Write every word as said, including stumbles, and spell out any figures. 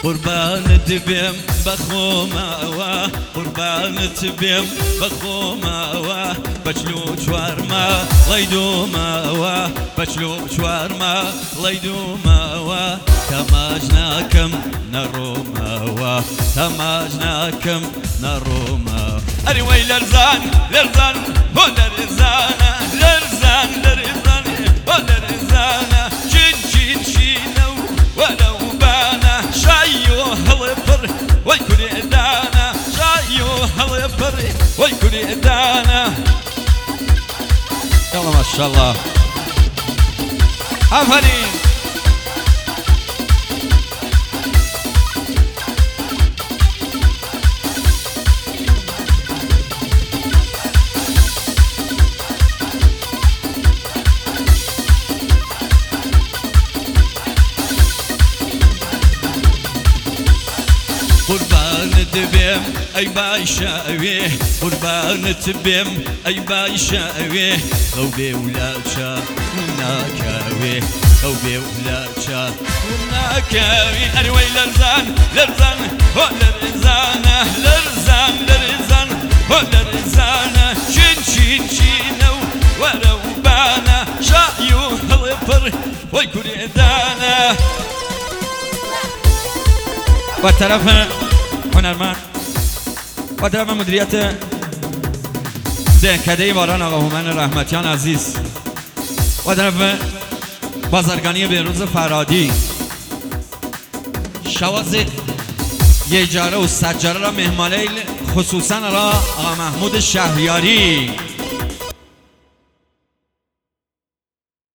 قربانت بیم بخوماوه قربانت بیم بخوماوه بچلو چوارما لیدوماوه بچلو چوارما لیدوماوه تماج ناکم نروماوه تماج ناکم نروماوه اری وی لرزان لرزان هو لرزانه لرزان لرزان هو لرزانه چین چین شینو ولو بانا شايو هالبر ويكون إدانا شايو هالبر ويكون إدانا يلا ما شاء الله آفرين قربانت بیم ای باشاوی قربانت بیم ای باشاوی او بیولاچا ناکاوی او بیولاچا ناکاوی اری وی لرزان لرزان هو لرزانه لرزان لرزان هو لرزانه شین شین شینو ولو بانا شایو هالبر ويكون إدانا با طرف هنرمند با طرف مدیریت دهکده باران آقا هومن رحمتیان عزیز با طرف بازرگانی بهروز فرادی شواز یجاره و سجاره را مهمانه خصوصا را آقا محمود شهریاری